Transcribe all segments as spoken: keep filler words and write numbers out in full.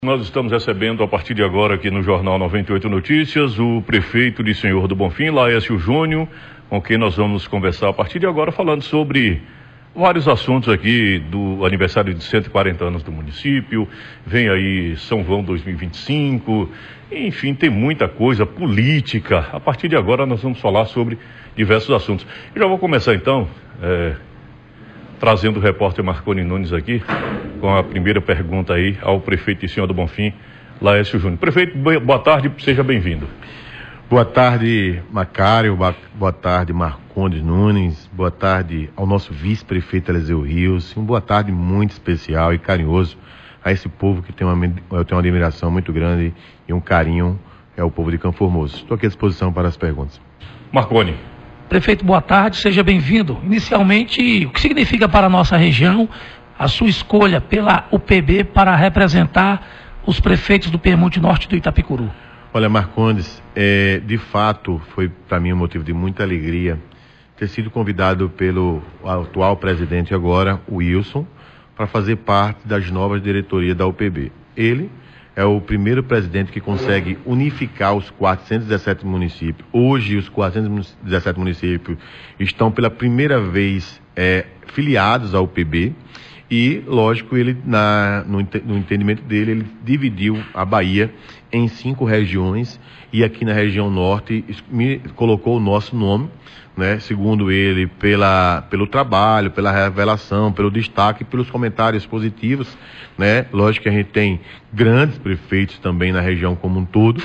Nós estamos recebendo a partir de agora aqui no Jornal noventa e oito Notícias o prefeito de Senhor do Bonfim, Laércio Júnior, com quem nós vamos conversar a partir de agora falando sobre vários assuntos aqui do aniversário de cento e quarenta anos do município. Vem aí São João dois mil e vinte e cinco, enfim, tem muita coisa, política. A partir de agora nós vamos falar sobre diversos assuntos. Eu já vou começar então, é, trazendo o repórter Marconi Nunes aqui, com a primeira pergunta aí ao prefeito de Senhor do Bonfim, Laércio Júnior. Prefeito, boa tarde, seja bem-vindo. Boa tarde, Macário, boa tarde, Marcondes Nunes, boa tarde ao nosso vice-prefeito Eliseu Rios, uma boa tarde muito especial e carinhoso a esse povo que tem uma, eu tenho uma admiração muito grande e um carinho, é o povo de Campo Formoso. Estou aqui à disposição para as perguntas. Marconi. Prefeito, boa tarde, seja bem-vindo. Inicialmente, o que significa para a nossa região a sua escolha pela U P B para representar os prefeitos do Piemonte Norte do Itapicuru? Olha, Marcondes, é, de fato foi para mim um motivo de muita alegria ter sido convidado pelo atual presidente agora, o Wilson, para fazer parte das novas diretorias da U P B. Ele é o primeiro presidente que consegue unificar os quatrocentos e dezessete municípios. Hoje, os quatrocentos e dezessete municípios estão pela primeira vez é, filiados à U P B. E, lógico, ele, na, no, no entendimento dele, ele dividiu a Bahia em cinco regiões e aqui na região norte me colocou o nosso nome, né? Segundo ele, pela, pelo trabalho, pela revelação, pelo destaque, pelos comentários positivos, né? Lógico que a gente tem grandes prefeitos também na região como um todo,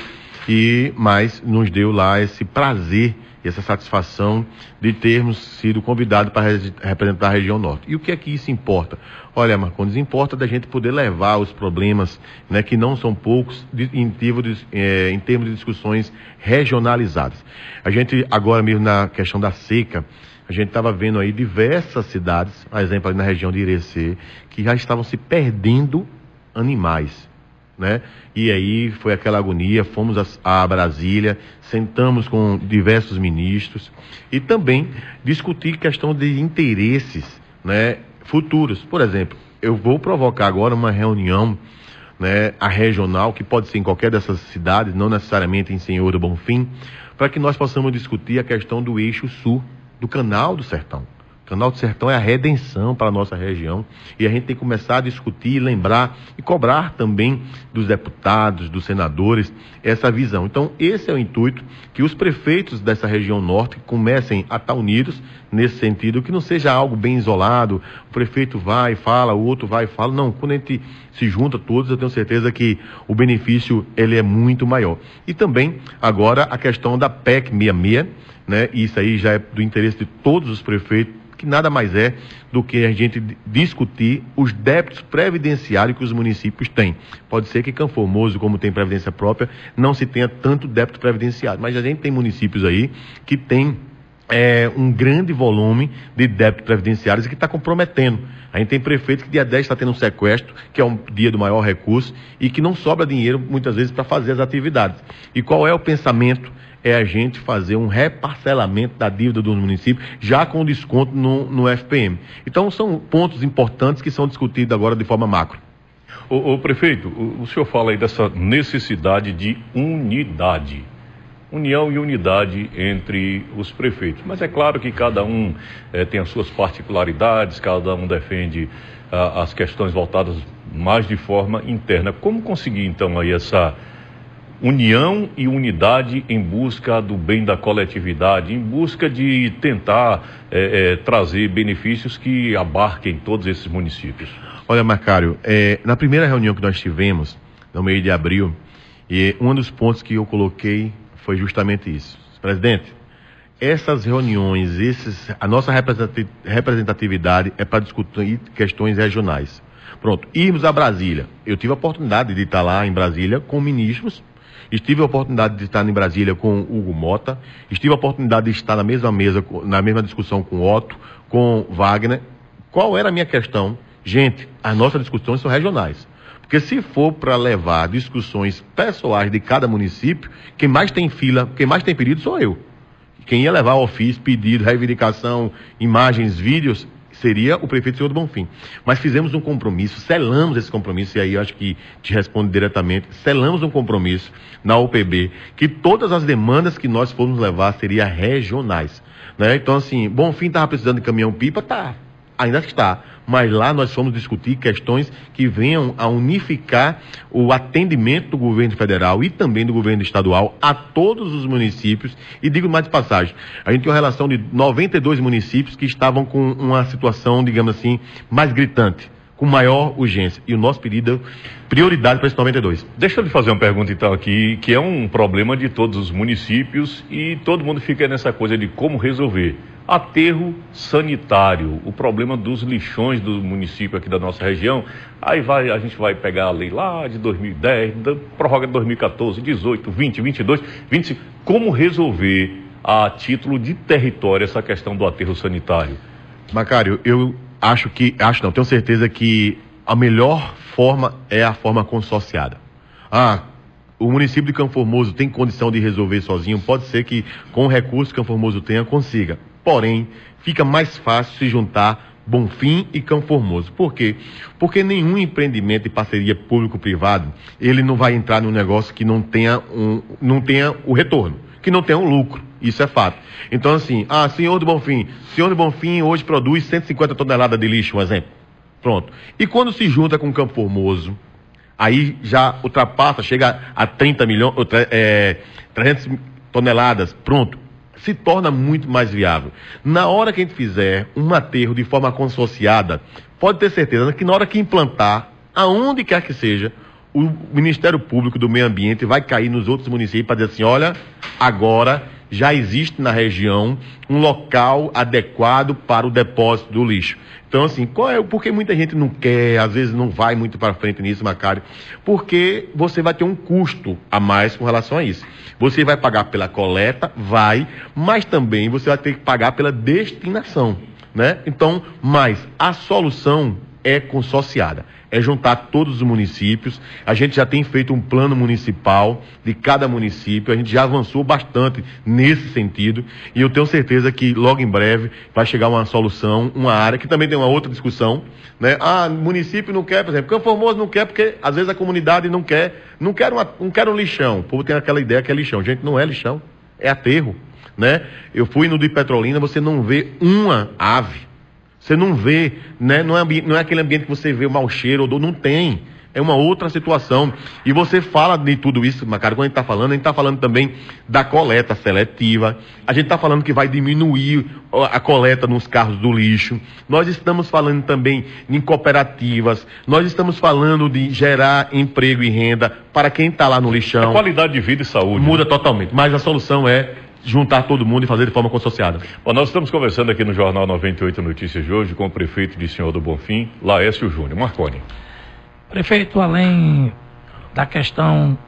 e mas nos deu lá esse prazer e essa satisfação de termos sido convidados para representar a região norte. E o que é que isso importa? Olha, Marcondes, importa da gente poder levar os problemas, né, que não são poucos, de, em, termos de, é, em termos de discussões regionalizadas. A gente, agora mesmo na questão da seca, a gente estava vendo aí diversas cidades, por exemplo, ali na região de Irecê, que já estavam se perdendo animais. Né? E aí foi aquela agonia, fomos a, a Brasília, sentamos com diversos ministros e também discutir questão de interesses, né, futuros. Por exemplo, eu vou provocar agora uma reunião, né, a regional, que pode ser em qualquer dessas cidades, não necessariamente em Senhor do Bonfim, para que nós possamos discutir a questão do eixo sul, do Canal do Sertão. O Canal do Sertão é a redenção para a nossa região e a gente tem que começar a discutir, lembrar e cobrar também dos deputados, dos senadores, essa visão. Então, esse é o intuito, que os prefeitos dessa região norte comecem a estar unidos nesse sentido, que não seja algo bem isolado, o prefeito vai e fala, o outro vai e fala. Não, quando a gente se junta todos, eu tenho certeza que o benefício ele é muito maior. E também, agora, a questão da P E C sessenta e seis, né? Isso aí já é do interesse de todos os prefeitos, que nada mais é do que a gente discutir os débitos previdenciários que os municípios têm. Pode ser que Campo Formoso, como tem previdência própria, não se tenha tanto débito previdenciário, mas a gente tem municípios aí que tem é, um grande volume de débitos previdenciários e que está comprometendo. A gente tem prefeito que dia dez está tendo um sequestro, que é um dia do maior recurso, e que não sobra dinheiro muitas vezes para fazer as atividades. E qual é o pensamento? É a gente fazer um reparcelamento da dívida dos municípios, já com desconto no, no F P M. Então, são pontos importantes que são discutidos agora de forma macro. O, o prefeito, o, o senhor fala aí dessa necessidade de unidade, união e unidade entre os prefeitos. Mas é claro que cada um eh, tem as suas particularidades, cada um defende ah, as questões voltadas mais de forma interna. Como conseguir, então, aí essa união e unidade em busca do bem da coletividade, em busca de tentar é, é, trazer benefícios que abarquem todos esses municípios? Olha, Macário, é, na primeira reunião que nós tivemos, no mês de abril, e um dos pontos que eu coloquei foi justamente isso. Presidente, essas reuniões, esses, a nossa representatividade é para discutir questões regionais. Pronto, irmos a Brasília. Eu tive a oportunidade de estar lá em Brasília com ministros. Estive a oportunidade de estar em Brasília com Hugo Mota, estive a oportunidade de estar na mesma mesa, na mesma discussão com Otto, com Wagner. Qual era a minha questão? Gente, as nossas discussões são regionais. Porque se for para levar discussões pessoais de cada município, quem mais tem fila, quem mais tem pedido sou eu. Quem ia levar ofício, pedido, reivindicação, imagens, vídeos, seria o prefeito senhor do Bonfim. Mas fizemos um compromisso, selamos esse compromisso, e aí eu acho que te respondo diretamente, selamos um compromisso na U P B, que todas as demandas que nós formos levar seriam regionais, né? Então, assim, Bonfim estava precisando de caminhão-pipa, tá, ainda está, mas lá nós fomos discutir questões que venham a unificar o atendimento do governo federal e também do governo estadual a todos os municípios. E digo mais de passagem, a gente tem uma relação de noventa e dois municípios que estavam com uma situação, digamos assim, mais gritante, com maior urgência. E o nosso pedido, prioridade para esses noventa e dois. Deixa eu lhe fazer uma pergunta então aqui, que é um problema de todos os municípios e todo mundo fica nessa coisa de como resolver. Aterro sanitário, o problema dos lixões do município aqui da nossa região. Aí vai, a gente vai pegar a lei lá de dois mil e dez, da prorroga de dois mil e quatorze, dezoito, vinte, vinte e dois, vinte e cinco. Como resolver a título de território essa questão do aterro sanitário? Macário, eu acho que, acho não, tenho certeza que a melhor forma é a forma consorciada. Ah, o município de Campo Formoso tem condição de resolver sozinho, pode ser que com o recurso que Campo Formoso tenha, consiga. Porém, fica mais fácil se juntar Bonfim e Campo Formoso. Por quê? Porque nenhum empreendimento de parceria público-privado, ele não vai entrar num negócio que não tenha, um, não tenha o retorno, que não tenha um lucro. Isso é fato. Então, assim, ah, senhor do Bonfim, senhor do Bonfim hoje produz cento e cinquenta toneladas de lixo, um exemplo. Pronto. E quando se junta com Campo Formoso, aí já ultrapassa, chega a trinta milhões, é, trezentas toneladas, pronto. Se torna muito mais viável. Na hora que a gente fizer um aterro de forma consorciada, pode ter certeza que na hora que implantar, aonde quer que seja, o Ministério Público do Meio Ambiente vai cair nos outros municípios para dizer assim, olha, agora já existe na região um local adequado para o depósito do lixo. Então, assim, qual é, porque muita gente não quer, às vezes não vai muito para frente nisso, Macário, porque você vai ter um custo a mais com relação a isso. Você vai pagar pela coleta, vai, mas também você vai ter que pagar pela destinação, né? Então, mas a solução é consorciada, é juntar todos os municípios. A gente já tem feito um plano municipal de cada município, a gente já avançou bastante nesse sentido, e eu tenho certeza que logo em breve vai chegar uma solução, uma área que também tem uma outra discussão, né? Ah, município não quer, por exemplo, Campo Formoso não quer porque às vezes a comunidade não quer, não quer, uma, não quer um lixão, o povo tem aquela ideia que é lixão, gente, não é lixão, é aterro, né? Eu fui no de Petrolina, você não vê uma ave. Você não vê, né? Não é, não é aquele ambiente que você vê o mau cheiro, odor, não tem. É uma outra situação. E você fala de tudo isso, Macário, quando a gente está falando, a gente está falando também da coleta seletiva. A gente está falando que vai diminuir a coleta nos carros do lixo. Nós estamos falando também em cooperativas. Nós estamos falando de gerar emprego e renda para quem está lá no lixão. A qualidade de vida e saúde. Muda, né? Totalmente. Mas a solução é juntar todo mundo e fazer de forma consorciada. Bom, nós estamos conversando aqui no Jornal noventa e oito Notícias de hoje com o prefeito de Senhor do Bonfim, Laércio Júnior. Marconi. Prefeito, além da questão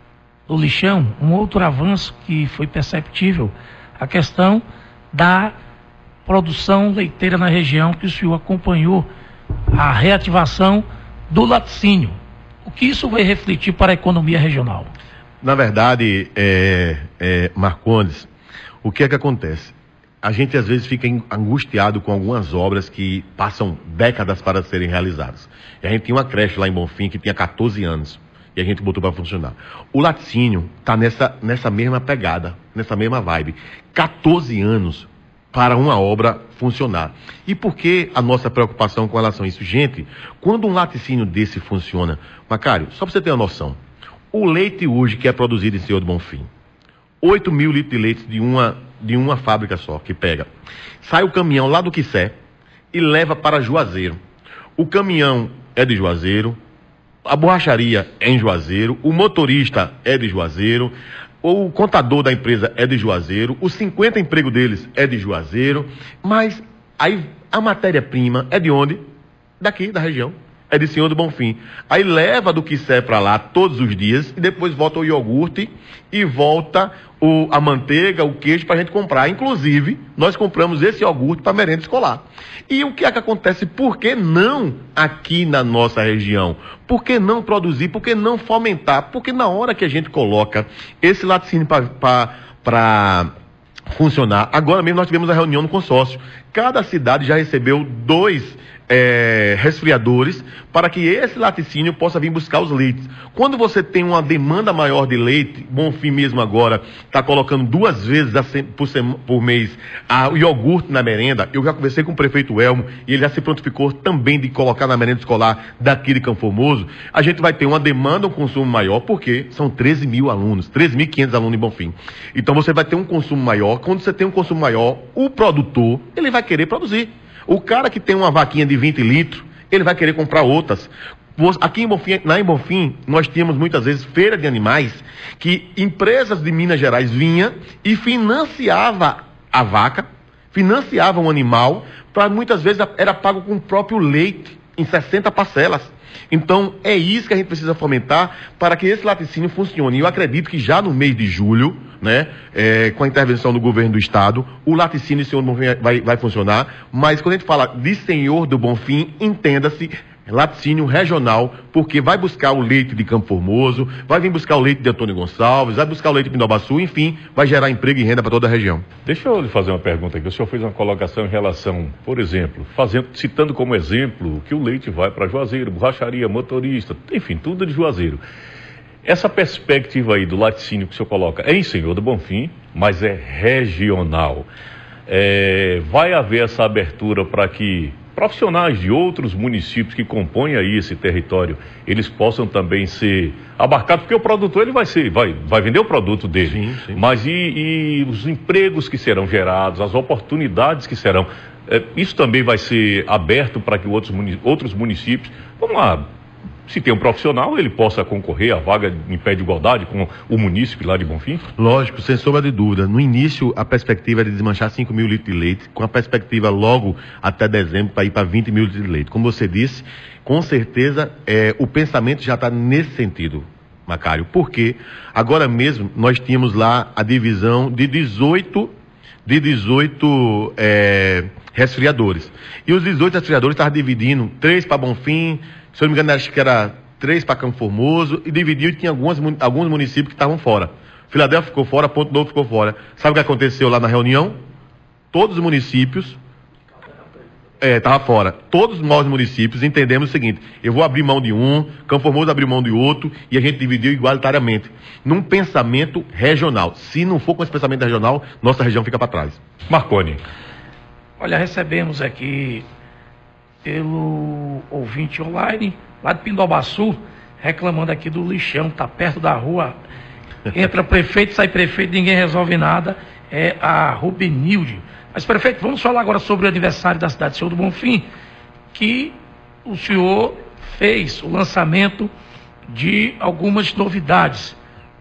do lixão, um outro avanço que foi perceptível, a questão da produção leiteira na região, que o senhor acompanhou a reativação do laticínio. O que isso vai refletir para a economia regional? Na verdade, é, é, Marcondes, o que é que acontece? A gente às vezes fica angustiado com algumas obras que passam décadas para serem realizadas. E a gente tinha uma creche lá em Bonfim que tinha quatorze anos e a gente botou para funcionar. O laticínio está nessa, nessa mesma pegada, nessa mesma vibe. quatorze anos para uma obra funcionar. E por que a nossa preocupação com relação a isso? Gente, quando um laticínio desse funciona, Macário, só para você ter uma noção, o leite hoje que é produzido em Senhor do Bonfim, oito mil litros de leite de uma, de uma fábrica só que pega. Sai o caminhão lá do Quissé e leva para Juazeiro. O caminhão é de Juazeiro, a borracharia é em Juazeiro, o motorista é de Juazeiro, o contador da empresa é de Juazeiro, os cinquenta empregos deles é de Juazeiro, mas aí a matéria-prima é de onde? Daqui, da região. É de Senhor do Bonfim. Aí leva do Quissé para lá todos os dias e depois volta o iogurte e volta o, a manteiga, o queijo para a gente comprar. Inclusive, nós compramos esse iogurte para merenda escolar. E o que é que acontece? Por que não aqui na nossa região? Por que não produzir? Por que não fomentar? Porque na hora que a gente coloca esse laticínio para funcionar. Agora mesmo nós tivemos a reunião no consórcio. Cada cidade já recebeu dois é, resfriadores para que esse laticínio possa vir buscar os leites. Quando você tem uma demanda maior de leite, Bonfim mesmo agora está colocando duas vezes por, por mês a, o iogurte na merenda. Eu já conversei com o prefeito Elmo e ele já se prontificou também de colocar na merenda escolar daqui de Campo Formoso. A gente vai ter uma demanda, um consumo maior, porque são treze mil alunos, treze mil e quinhentos alunos em Bonfim. Então você vai ter um consumo maior. Quando você tem um consumo maior, o produtor, ele vai querer produzir. O cara que tem uma vaquinha de vinte litros, ele vai querer comprar outras. Aqui em Bonfim, lá em Bonfim, nós tínhamos muitas vezes feira de animais, que empresas de Minas Gerais vinham e financiava a vaca, financiava um animal, para muitas vezes era pago com o próprio leite, em sessenta parcelas. Então, é isso que a gente precisa fomentar para que esse laticínio funcione. E eu acredito que já no mês de julho, né, é, com a intervenção do governo do estado, o laticínio Senhor do Bonfim vai, vai funcionar. Mas quando a gente fala de Senhor do Bonfim, entenda-se laticínio regional, porque vai buscar o leite de Campo Formoso, vai vir buscar o leite de Antônio Gonçalves, vai buscar o leite de Pindobaçu, enfim, vai gerar emprego e renda para toda a região. Deixa eu lhe fazer uma pergunta aqui. O senhor fez uma colocação em relação, por exemplo, fazendo, citando como exemplo que o leite vai para Juazeiro, borracharia, motorista, enfim, tudo de Juazeiro. Essa perspectiva aí do laticínio que o senhor coloca é em Senhor do Bonfim, mas é regional. É, vai haver essa abertura para que profissionais de outros municípios que compõem aí esse território, eles possam também ser abarcados, porque o produtor ele vai ser, vai, vai vender o produto dele, sim, sim. Mas e, e os empregos que serão gerados, as oportunidades que serão, é, isso também vai ser aberto para que outros, outros municípios, vamos lá, se tem um profissional, ele possa concorrer à vaga em pé de igualdade com o munícipe lá de Bonfim? Lógico, sem sombra de dúvida. No início, a perspectiva é de desmanchar cinco mil litros de leite, com a perspectiva logo até dezembro para ir para vinte mil litros de leite. Como você disse, com certeza é, o pensamento já está nesse sentido, Macário. Porque agora mesmo nós tínhamos lá a divisão de dezoito, de dezoito é, resfriadores. E os dezoito resfriadores estavam dividindo três para Bonfim, se eu não me engano, acho que era três para Campo Formoso, e dividiu e tinha algumas, alguns municípios que estavam fora. Filadélfia ficou fora, Ponto Novo ficou fora. Sabe o que aconteceu lá na reunião? Todos os municípios estavam é, fora. Todos nós municípios entendemos o seguinte: eu vou abrir mão de um, Campo Formoso abriu mão de outro, e a gente dividiu igualitariamente, num pensamento regional. Se não for com esse pensamento regional, nossa região fica para trás. Marconi. Olha, recebemos aqui pelo ouvinte online, lá de Pindobaçu, reclamando aqui do lixão, tá perto da rua, entra prefeito, sai prefeito, ninguém resolve nada, é a Rubenilde. Mas, prefeito, vamos falar agora sobre o aniversário da cidade de Senhor do Bonfim, que o senhor fez o lançamento de algumas novidades.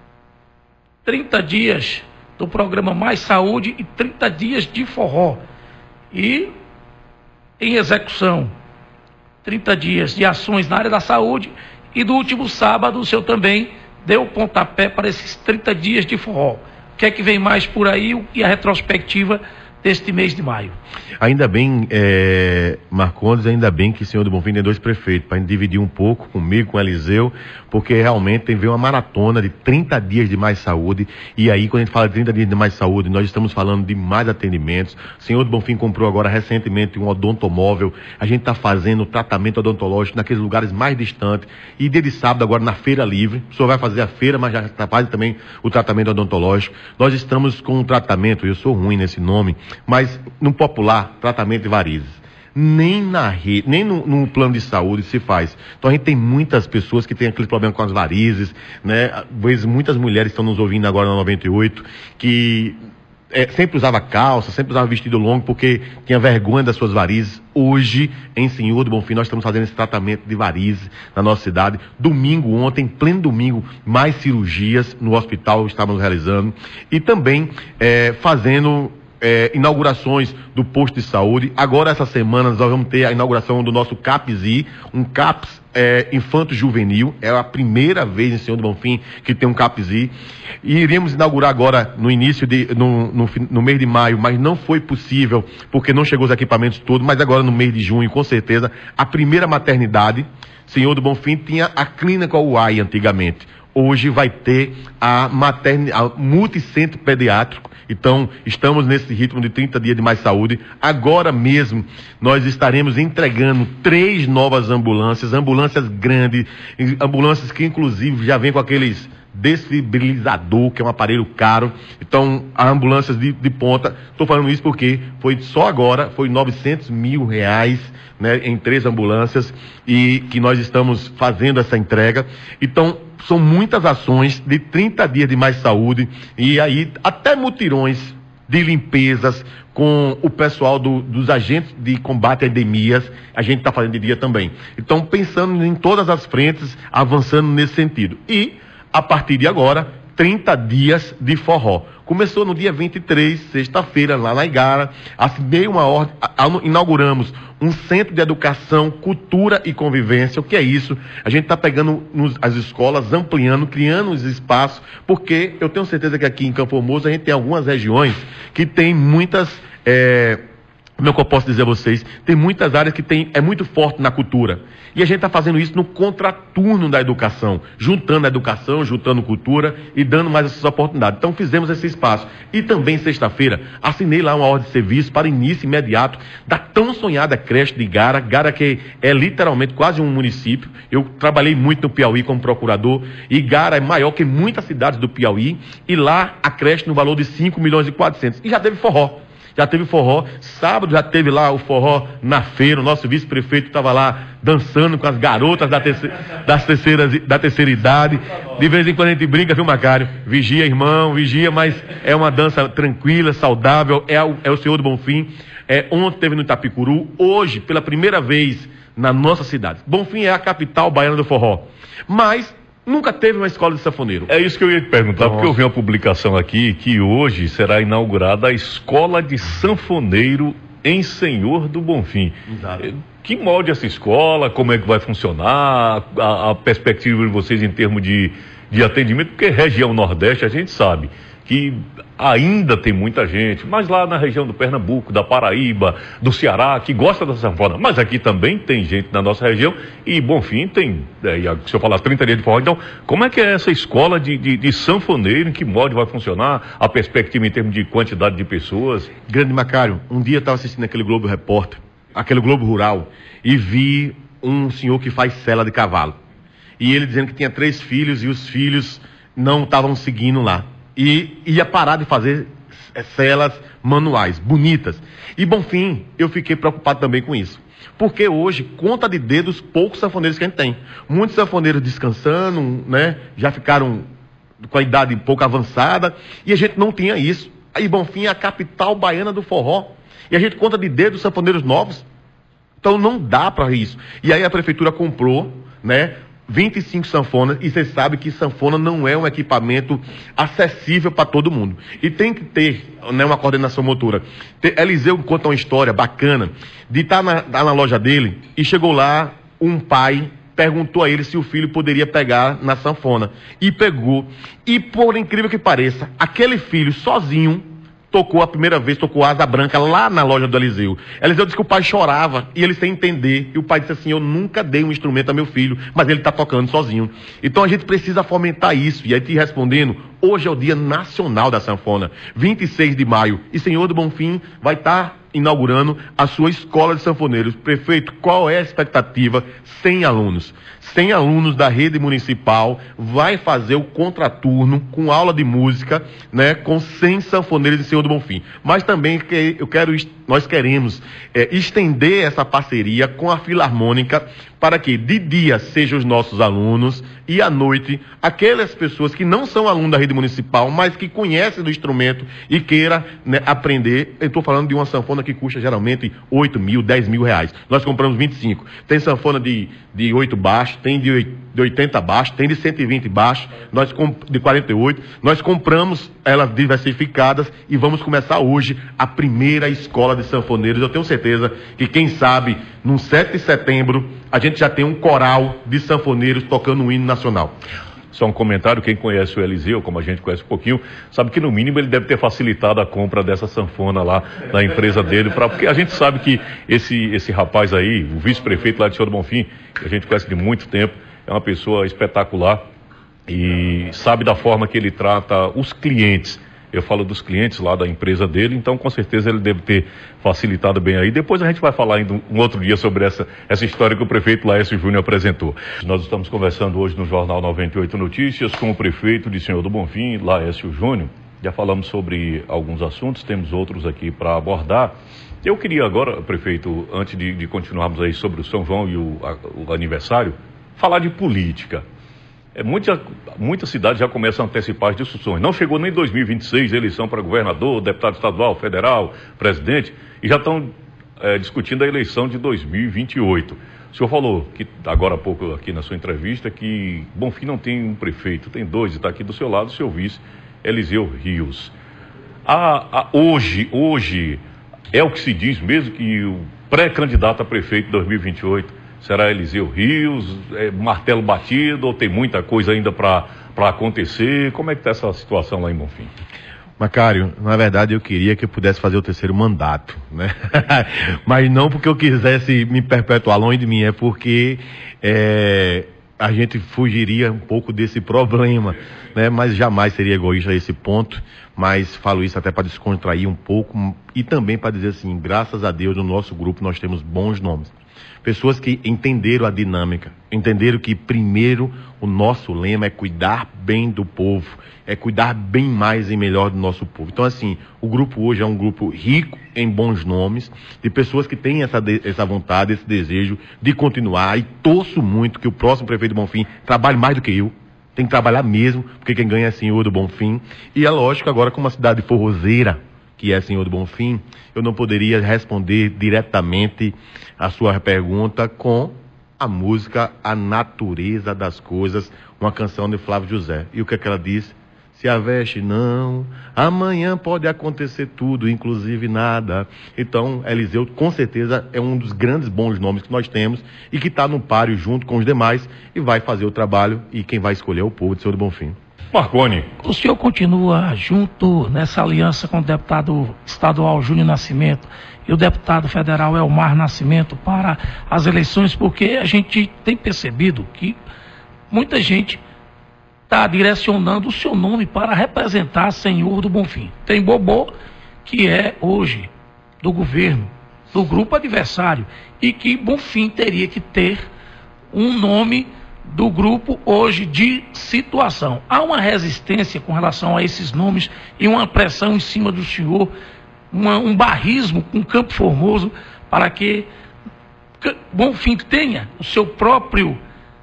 trinta dias do programa Mais Saúde e trinta dias de forró. E em execução, trinta dias de ações na área da saúde, e do último sábado o senhor também deu o pontapé para esses trinta dias de forró. O que é que vem mais por aí e a retrospectiva deste mês de maio? Ainda bem, é, Marcondes, ainda bem que o Senhor do Bonfim tem dois prefeitos, para a gente dividir um pouco comigo, com o Eliseu, porque realmente tem veio uma maratona de trinta dias de mais saúde, e aí quando a gente fala de trinta dias de mais saúde, nós estamos falando de mais atendimentos. O Senhor do Bonfim comprou agora recentemente um odontomóvel, a gente está fazendo tratamento odontológico naqueles lugares mais distantes, e dia de sábado agora na Feira Livre, o senhor vai fazer a feira, mas já está fazendo também o tratamento odontológico. Nós estamos com um tratamento, eu sou ruim nesse nome, mas no popular, tratamento de varizes. Nem na rede, nem no, no plano de saúde se faz. Então a gente tem muitas pessoas que têm aquele problema com as varizes, né? Às vezes muitas mulheres estão nos ouvindo agora na noventa e oito, que é, sempre usava calça, sempre usava vestido longo porque tinha vergonha das suas varizes. Hoje, em Senhor do Bonfim, nós estamos fazendo esse tratamento de varizes na nossa cidade. Domingo, ontem, pleno domingo, mais cirurgias no hospital estávamos realizando. E também é, fazendo É, inaugurações do posto de saúde. Agora, essa semana, nós vamos ter a inauguração do nosso CAPSI, um CAPS é, infanto-juvenil. É a primeira vez em Senhor do Bonfim que tem um CAPSI. E iríamos inaugurar agora no início de, no, no, no mês de maio, mas não foi possível, porque não chegou os equipamentos todos, mas agora no mês de junho, com certeza, a primeira maternidade. Senhor do Bonfim tinha a clínica U A I antigamente. hoje vai ter a, matern... a multicentro pediátrico. Então, estamos nesse ritmo de trinta dias de Mais Saúde. Agora mesmo, nós estaremos entregando três novas ambulâncias, ambulâncias grandes, ambulâncias que inclusive já vêm com aqueles desfibrilizador, que é um aparelho caro. Então, as ambulâncias de, de ponta, estou falando isso porque foi só agora, foi novecentos mil reais, né, em três ambulâncias, e que nós estamos fazendo essa entrega. Então, são muitas ações de trinta dias de Mais Saúde, e aí até mutirões de limpezas com o pessoal do, dos agentes de combate a endemias, a gente está fazendo de dia também. Então, pensando em todas as frentes, avançando nesse sentido. E, a partir de agora, trinta dias de forró. Começou no dia vinte e três, sexta-feira, lá na Igara. Assinei uma ordem, inauguramos um centro de educação, cultura e convivência. O que é isso? A gente está pegando nos, as escolas, ampliando, criando os espaços, porque eu tenho certeza que aqui em Campo Formoso a gente tem algumas regiões que tem muitas... É, como é que eu posso dizer a vocês? Tem muitas áreas que tem, é muito forte na cultura. E a gente está fazendo isso no contraturno da educação, juntando a educação, juntando cultura e dando mais essas oportunidades. Então fizemos esse espaço. E também, sexta-feira, assinei lá uma ordem de serviço para início imediato da tão sonhada creche de Igara. Igara, que é literalmente quase um município. Eu trabalhei muito no Piauí como procurador. Igara é maior que muitas cidades do Piauí. E lá a creche no valor de cinco milhões e quatrocentos. E já teve forró. Já teve forró, sábado já teve lá o forró na feira, o nosso vice-prefeito estava lá dançando com as garotas da, terceira, das terceiras, da terceira idade. De vez em quando a gente brinca, viu, Macário? Vigia, irmão, vigia, mas é uma dança tranquila, saudável, é o, é o Senhor do Bonfim. É, ontem teve no Itapicuru, hoje, pela primeira vez na nossa cidade. Bonfim é a capital baiana do forró, mas nunca teve uma escola de sanfoneiro. É isso que eu ia te perguntar, Nossa. Porque eu vi uma publicação aqui que hoje será inaugurada a Escola de Sanfoneiro em Senhor do Bonfim. Exato. Que molde essa escola, como é que vai funcionar, a, a perspectiva de vocês em termos de, de atendimento, porque região Nordeste a gente sabe que ainda tem muita gente, mas lá na região do Pernambuco, da Paraíba, do Ceará, que gosta da sanfona, mas aqui também tem gente na nossa região, e Bonfim tem, é, se eu falar trinta dias de forró, então, como é que é essa escola de, de, de sanfoneiro, em que modo vai funcionar, a perspectiva em termos de quantidade de pessoas? Grande Macário, um dia eu estava assistindo aquele Globo Repórter, aquele Globo Rural, e vi um senhor que faz sela de cavalo, e ele dizendo que tinha três filhos, e os filhos não estavam seguindo lá. E ia parar de fazer celas manuais, bonitas. E, Bonfim, eu fiquei preocupado também com isso. Porque hoje, conta de dedos, poucos sanfoneiros que a gente tem. Muitos sanfoneiros descansando, né? Já ficaram com a idade um pouco avançada. E a gente não tinha isso. Aí, Bonfim é a capital baiana do forró. E a gente conta de dedos sanfoneiros novos. Então, não dá para isso. E aí a prefeitura comprou, né? vinte e cinco sanfonas, e você sabe que sanfona não é um equipamento acessível para todo mundo. E tem que ter, né, uma coordenação motora. Eliseu conta uma história bacana de estar na, tá na loja dele e chegou lá um pai, perguntou a ele se o filho poderia pegar na sanfona. E pegou. E por incrível que pareça, aquele filho sozinho tocou a primeira vez, tocou Asa Branca lá na loja do Eliseu. Eliseu disse que o pai chorava e ele sem entender. E o pai disse assim, eu nunca dei um instrumento a meu filho, mas ele está tocando sozinho. Então a gente precisa fomentar isso. E aí te respondendo, hoje é o Dia Nacional da Sanfona, vinte e seis de maio. E Senhor do Bonfim vai estar tá inaugurando a sua escola de sanfoneiros. Prefeito, qual é a expectativa? cem alunos. cem alunos da rede municipal vai fazer o contraturno com aula de música, né, com cem sanfoneiros de Senhor do Bonfim. Mas também que eu quero, nós queremos é, estender essa parceria com a Filarmônica para que de dia sejam os nossos alunos e à noite aquelas pessoas que não são alunos da rede municipal, mas que conhecem do instrumento e queira, né, aprender. Eu estou falando de uma sanfona que custa geralmente oito mil, dez mil reais. Nós compramos vinte e cinco. Tem sanfona de, de oito baixos, tem de, de oitenta baixos, tem de cento e vinte baixos, nós de quarenta e oito. Nós compramos elas diversificadas e vamos começar hoje a primeira escola de sanfoneiros. Eu tenho certeza que quem sabe, no sete de setembro, a gente já tem um coral de sanfoneiros tocando um hino nacional. Só um comentário, quem conhece o Eliseu, como a gente conhece um pouquinho, sabe que no mínimo ele deve ter facilitado a compra dessa sanfona lá da empresa dele, pra, porque a gente sabe que esse, esse rapaz aí, o vice-prefeito lá de Senhor do Bonfim, que a gente conhece de muito tempo, é uma pessoa espetacular. e sabe da forma que ele trata os clientes. Eu falo dos clientes lá da empresa dele, então com certeza ele deve ter facilitado bem aí. Depois a gente vai falar ainda um outro dia sobre essa, essa história que o prefeito Laércio Júnior apresentou. Nós estamos conversando hoje no Jornal noventa e oito Notícias com o prefeito de Senhor do Bonfim, Laércio Júnior. Já falamos sobre alguns assuntos, temos outros aqui para abordar. Eu queria agora, prefeito, antes de, de continuarmos aí sobre o São João e o, a, o aniversário, falar de política. É, muita, muitas cidades já começam a antecipar as discussões. Não chegou nem dois mil e vinte e seis, eleição para governador, deputado estadual, federal, presidente, e já estão é, discutindo a eleição de dois mil e vinte e oito. O senhor falou, que agora há pouco aqui na sua entrevista, que Bonfim não tem um prefeito, tem dois, e está aqui do seu lado o seu vice, Eliseu Rios. A, a, hoje, hoje, é o que se diz mesmo que o pré-candidato a prefeito de dois mil e vinte e oito será Eliseu Rios, é martelo batido, ou tem muita coisa ainda para acontecer? Como é que está essa situação lá em Bonfim? Macário, na verdade eu queria que eu pudesse fazer o terceiro mandato, né? Mas não porque eu quisesse me perpetuar longe de mim, é porque é, a gente fugiria um pouco desse problema, né? Mas jamais seria egoísta a esse ponto, mas falo isso até para descontrair um pouco e também para dizer assim, graças a Deus no nosso grupo nós temos bons nomes. Pessoas que entenderam a dinâmica, entenderam que primeiro o nosso lema é cuidar bem do povo, é cuidar bem mais e melhor do nosso povo. Então assim, o grupo hoje é um grupo rico em bons nomes, de pessoas que têm essa, de, essa vontade, esse desejo de continuar, e torço muito que o próximo prefeito do Bonfim trabalhe mais do que eu. Tem que trabalhar mesmo, porque quem ganha é Senhor do Bonfim. E é lógico, agora como uma cidade forrozeira, que é Senhor do Bonfim, eu não poderia responder diretamente a sua pergunta com a música A Natureza das Coisas, uma canção de Flávio José. E o que é que ela diz? Se a veste não, amanhã pode acontecer tudo, inclusive nada. Então, Eliseu, com certeza, é um dos grandes bons nomes que nós temos e que está no páreo junto com os demais e vai fazer o trabalho, e quem vai escolher é o povo de Senhor do Bonfim. Marconi. O senhor continua junto nessa aliança com o deputado estadual Júnior Nascimento e o deputado federal Elmar Nascimento para as eleições, porque a gente tem percebido que muita gente está direcionando o seu nome para representar Senhor do Bonfim. Tem Bobô, que é hoje do governo, do grupo adversário, e que Bonfim teria que ter um nome do grupo hoje de situação. Há uma resistência com relação a esses nomes e uma pressão em cima do senhor, uma, um barrismo com Campo Formoso para que Bonfim tenha o seu próprio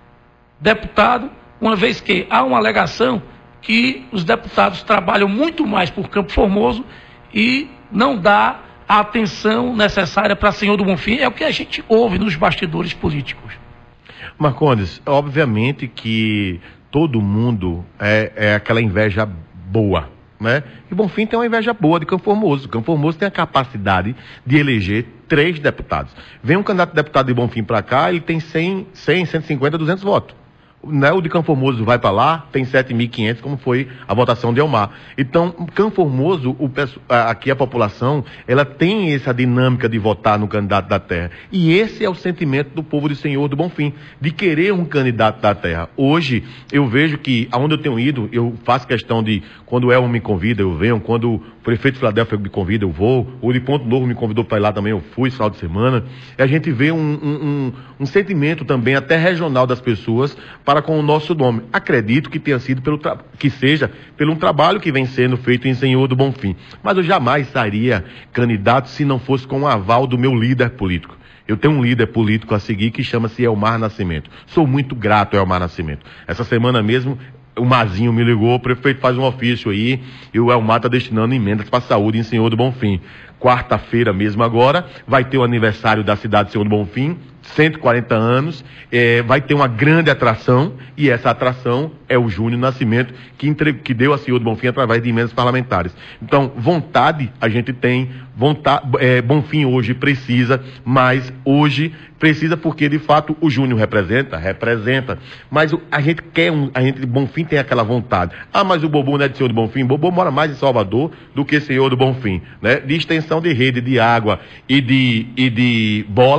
deputado, uma vez que há uma alegação que os deputados trabalham muito mais por Campo Formoso e não dá a atenção necessária para Senhor do Bonfim. É o que a gente ouve nos bastidores políticos. Marcondes, obviamente que todo mundo é, é aquela inveja boa, né? E Bonfim tem uma inveja boa de Campo Formoso. Campo Formoso tem a capacidade de eleger três deputados. Vem um candidato a deputado de Bonfim para cá, ele tem cem, cem, cento e cinquenta, duzentos votos. Né, o de Campo Formoso vai para lá, tem sete mil e quinhentos, como foi a votação de Elmar. Então, Campo Formoso, o, aqui a população, ela tem essa dinâmica de votar no candidato da terra. E esse é o sentimento do povo de Senhor do Bonfim, de querer um candidato da terra. Hoje, eu vejo que, aonde eu tenho ido, eu faço questão de, quando o Elmo me convida, eu venho, quando o prefeito de Filadélfia me convida, eu vou, o de Ponto Novo me convidou para ir lá também, eu fui esse final de semana, e a gente vê um, um, um, um sentimento também, até regional das pessoas, para com o nosso nome. Acredito que tenha sido pelo tra... que seja pelo um trabalho que vem sendo feito em Senhor do Bonfim. Mas eu jamais sairia candidato se não fosse com o aval do meu líder político. Eu tenho um líder político a seguir que chama-se Elmar Nascimento. Sou muito grato ao Elmar Nascimento. Essa semana mesmo, o Mazinho me ligou, o prefeito faz um ofício aí, e o Elmar está destinando emendas para a saúde em Senhor do Bonfim. Quarta-feira mesmo agora, vai ter o aniversário da cidade de Senhor do Bonfim, cento e quarenta anos, é, vai ter uma grande atração, e essa atração é o Júnior Nascimento, que, entre, que deu a Senhor do Bonfim através de emendas parlamentares. Então, vontade a gente tem, vontade, é, Bonfim hoje precisa, mas hoje precisa porque, de fato, o Júnior representa, representa, mas a gente quer, um, a gente, Bonfim tem aquela vontade. Ah, mas o Bobô não é de Senhor do Bonfim? Bobô mora mais em Salvador do que Senhor do Bonfim, né? De extensão de rede de água e de, e de bola,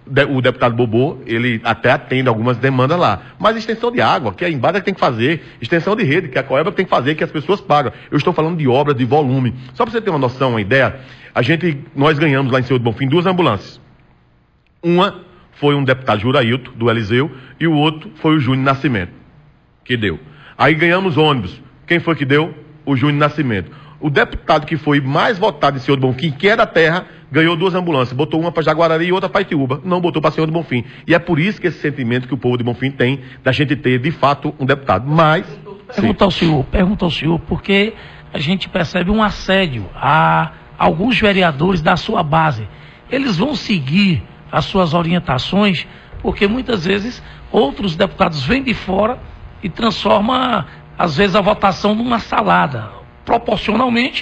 o deputado Bobô, ele até atende algumas demandas lá. Mas extensão de água, que a Embasa tem que fazer, extensão de rede, que a Coelba tem que fazer, que as pessoas pagam. Eu estou falando de obras de volume. Só para você ter uma noção, uma ideia, a gente, nós ganhamos lá em Senhor do Bonfim duas ambulâncias. Uma foi um deputado Jurailton, do Eliseu, e o outro foi o Júnior Nascimento, que deu. Aí ganhamos ônibus. Quem foi que deu? O Júnior Nascimento. O deputado que foi mais votado em Senhor do Bonfim, que é da terra, ganhou duas ambulâncias. Botou uma para Jaguarari e outra para Itiúba. Não botou para Senhor do Bonfim. E é por isso que esse sentimento que o povo de Bonfim tem da gente ter, de fato, um deputado. Mas... Pergunta ao senhor, pergunta ao senhor, porque a gente percebe um assédio a alguns vereadores da sua base. Eles vão seguir as suas orientações, porque muitas vezes outros deputados vêm de fora e transformam, às vezes, a votação numa salada. Proporcionalmente,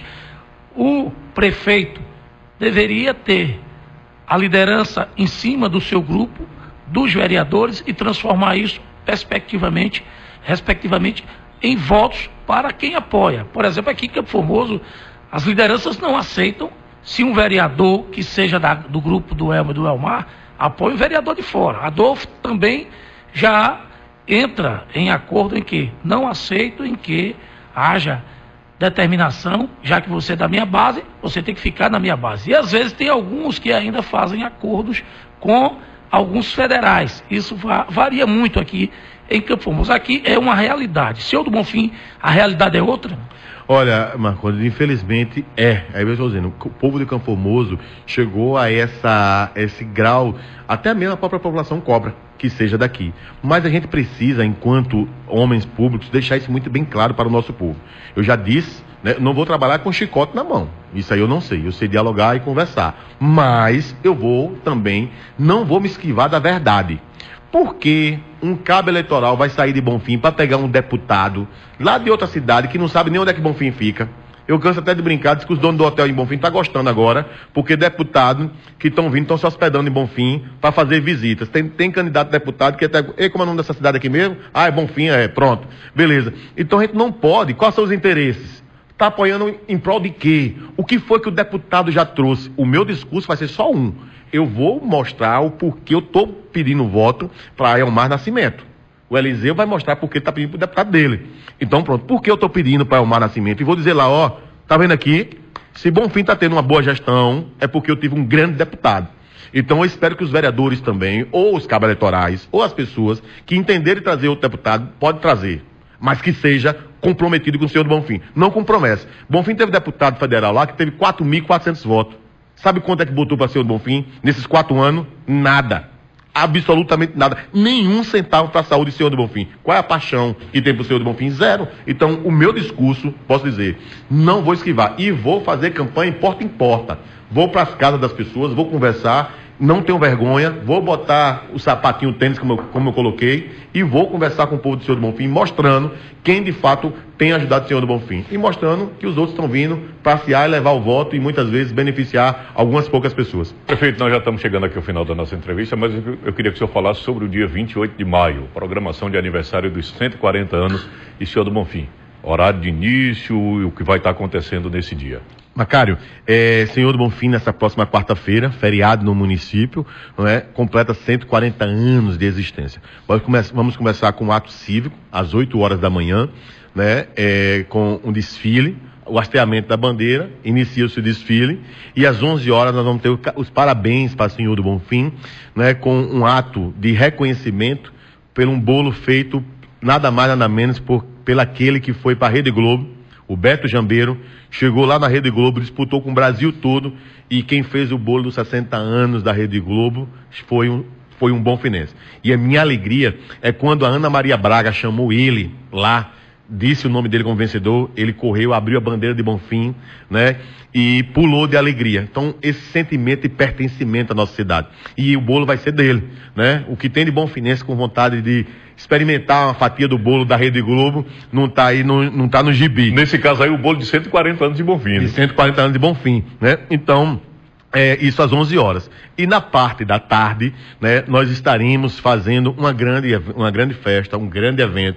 o prefeito deveria ter a liderança em cima do seu grupo, dos vereadores, e transformar isso, respectivamente, respectivamente em votos para quem apoia. Por exemplo, aqui em Campo Formoso, as lideranças não aceitam se um vereador que seja da, do grupo do Elma e do Elmar apoia o vereador de fora. Adolfo também já entra em acordo em que não aceito em que haja determinação, já que você é da minha base, você tem que ficar na minha base. E às vezes tem alguns que ainda fazem acordos com alguns federais. Isso va- varia muito aqui em Campo Formoso. Aqui é uma realidade. Senhor do Bonfim, a realidade é outra? Olha, Marcondes, infelizmente é. Aí eu estou dizendo, o povo de Campo Formoso chegou a essa, esse grau, até mesmo a própria população cobra que seja daqui. Mas a gente precisa, enquanto homens públicos, deixar isso muito bem claro para o nosso povo. Eu já disse, né, não vou trabalhar com chicote na mão. Isso aí eu não sei. Eu sei dialogar e conversar. Mas eu vou também, não vou me esquivar da verdade. Por que um cabo eleitoral vai sair de Bonfim para pegar um deputado lá de outra cidade que não sabe nem onde é que Bonfim fica? Eu canso até de brincar, diz que os donos do hotel em Bonfim estão gostando agora, porque deputados que estão vindo estão se hospedando em Bonfim para fazer visitas. Tem, tem candidato a deputado que até... Ei, como é o nome dessa cidade aqui mesmo? Ah, é Bonfim, é, pronto. Beleza. Então a gente não pode. Quais são os interesses? Está apoiando em prol de quê? O que foi que o deputado já trouxe? O meu discurso vai ser só um. Eu vou mostrar o porquê eu estou pedindo voto para Elmar Nascimento. O Eliseu vai mostrar porque ele está pedindo para o deputado dele. Então, pronto, por que eu estou pedindo para Elmar Nascimento? E vou dizer lá, ó, tá vendo aqui? Se Bonfim está tendo uma boa gestão, é porque eu tive um grande deputado. Então, eu espero que os vereadores também, ou os cabos eleitorais, ou as pessoas que entenderem trazer outro deputado, pode trazer. Mas que seja comprometido com o senhor do Bonfim. Não com promessa. Bonfim teve deputado federal lá que teve quatro mil e quatrocentos votos. Sabe quanto é que botou para o senhor do Bonfim nesses quatro anos? Nada. Absolutamente nada. Nenhum centavo para a saúde do senhor do Bonfim. Qual é a paixão que tem para o senhor do Bonfim? Zero. Então, o meu discurso, posso dizer, não vou esquivar. E vou fazer campanha porta em porta. Vou para as casas das pessoas, vou conversar, não tenho vergonha, vou botar o sapatinho, o tênis, como eu, como eu coloquei, e vou conversar com o povo do senhor do Bonfim, mostrando quem de fato tem ajudado o senhor do Bonfim. E mostrando que os outros estão vindo passear e levar o voto e muitas vezes beneficiar algumas poucas pessoas. Prefeito, nós já estamos chegando aqui ao final da nossa entrevista, mas eu, eu queria que o senhor falasse sobre o dia vinte e oito de maio, programação de aniversário dos cento e quarenta anos e senhor do Bonfim. Horário de início e o que vai estar acontecendo nesse dia. Macário, é, senhor do Bonfim, nessa próxima quarta-feira, feriado no município, não é, completa cento e quarenta anos de existência. Vamos, come vamos começar com um ato cívico, às oito horas da manhã, né, é, com um desfile, o hasteamento da bandeira, inicia-se o desfile, e às onze horas nós vamos ter os parabéns para o senhor do Bonfim, né, com um ato de reconhecimento por um bolo feito nada mais nada menos por, pelo aquele que foi para a Rede Globo, o Beto Jambeiro, chegou lá na Rede Globo, disputou com o Brasil todo, e quem fez o bolo dos sessenta anos da Rede Globo foi um, foi um bonfinense. E a minha alegria é quando a Ana Maria Braga chamou ele lá, disse o nome dele como vencedor, ele correu, abriu a bandeira de Bonfim, né, e pulou de alegria. Então, esse sentimento de pertencimento à nossa cidade. E o bolo vai ser dele, né? O que tem de bonfinense com vontade de experimentar uma fatia do bolo da Rede Globo, não está aí, não, não tá no gibi. Nesse caso aí, o bolo de cento e quarenta anos de Bonfim. De cento e quarenta anos de Bonfim, né? Então, é, isso às onze horas. E na parte da tarde, né, nós estaremos fazendo uma grande, uma grande festa, um grande evento,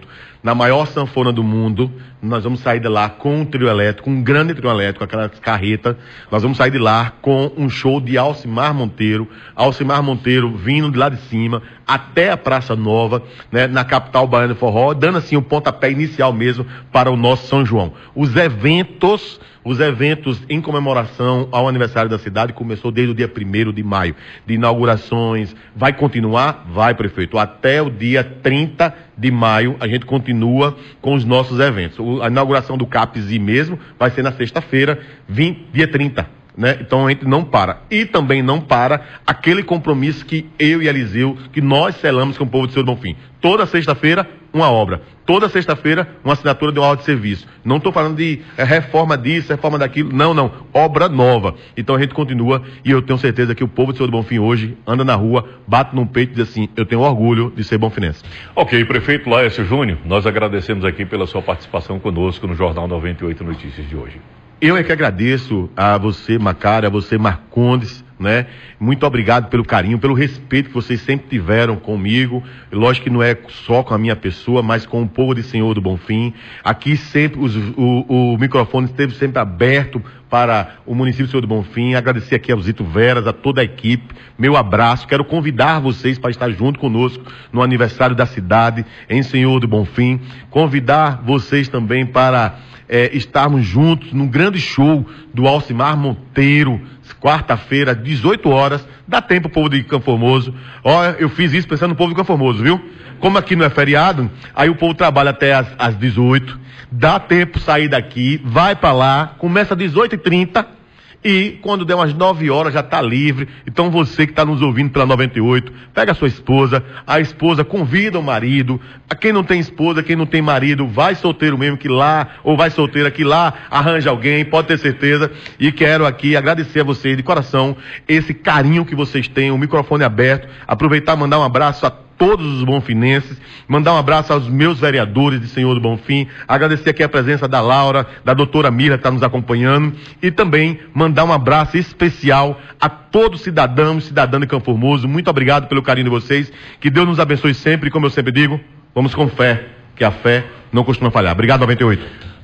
na maior sanfona do mundo. Nós vamos sair de lá com um trio elétrico, um grande trio elétrico, aquelas carretas. Nós vamos sair de lá com um show de Alcimar Monteiro. Alcimar Monteiro vindo de lá de cima até a Praça Nova, né, na capital baiana do forró, dando assim um pontapé inicial mesmo para o nosso São João. Os eventos, os eventos em comemoração ao aniversário da cidade começou desde o dia primeiro de maio. De inaugurações, vai continuar? Vai, prefeito. Até o dia trinta de maio a gente continua com os nossos eventos. A inauguração do CAPSI mesmo vai ser na sexta-feira, dia trinta. Né? Então a gente não para. E também não para aquele compromisso que eu e Eliseu, que nós selamos com o povo de Senhor do Bonfim. Toda sexta-feira, uma obra. Toda sexta-feira, uma assinatura de uma ordem de serviço. Não estou falando de é, reforma disso, reforma daquilo. Não, não. Obra nova. Então a gente continua e eu tenho certeza que o povo de Senhor do Bonfim hoje anda na rua, bate no peito e diz assim, eu tenho orgulho de ser bonfinense. Ok, prefeito Laércio Júnior, nós agradecemos aqui pela sua participação conosco no Jornal noventa e oito Notícias de hoje. Eu é que agradeço a você, Macário, a você, Marcondes, né? Muito obrigado pelo carinho, pelo respeito que vocês sempre tiveram comigo. Lógico que não é só com a minha pessoa, mas com o povo de Senhor do Bonfim. Aqui sempre os, o, o microfone esteve sempre aberto para o município de Senhor do Bonfim. Agradecer aqui ao Zito Veras, a toda a equipe. Meu abraço. Quero convidar vocês para estar junto conosco no aniversário da cidade, em Senhor do Bonfim. Convidar vocês também para É, estarmos juntos num grande show do Alcimar Monteiro, quarta-feira, dezoito horas. Dá tempo, povo de Campo Formoso. Olha, eu fiz isso pensando no povo de Campo Formoso, viu? Como aqui não é feriado, aí o povo trabalha até as, as dezoito. Dá tempo sair daqui, vai pra lá, começa às dezoito e trinta. E quando der umas nove horas já está livre. Então você que está nos ouvindo pela noventa e oito, pega a sua esposa, a esposa convida o marido. A quem não tem esposa, quem não tem marido, vai solteiro mesmo que lá, ou vai solteira que lá, arranja alguém, pode ter certeza. E quero aqui agradecer a vocês de coração esse carinho que vocês têm, o microfone aberto. Aproveitar e mandar um abraço a todos os bonfinenses, mandar um abraço aos meus vereadores de Senhor do Bonfim, agradecer aqui a presença da Laura, da doutora Mira que está nos acompanhando, e também mandar um abraço especial a todos os cidadãos e cidadãs de Campo Formoso. Muito obrigado pelo carinho de vocês, que Deus nos abençoe sempre, como eu sempre digo, vamos com fé, que a fé não costuma falhar. Obrigado, noventa e oito.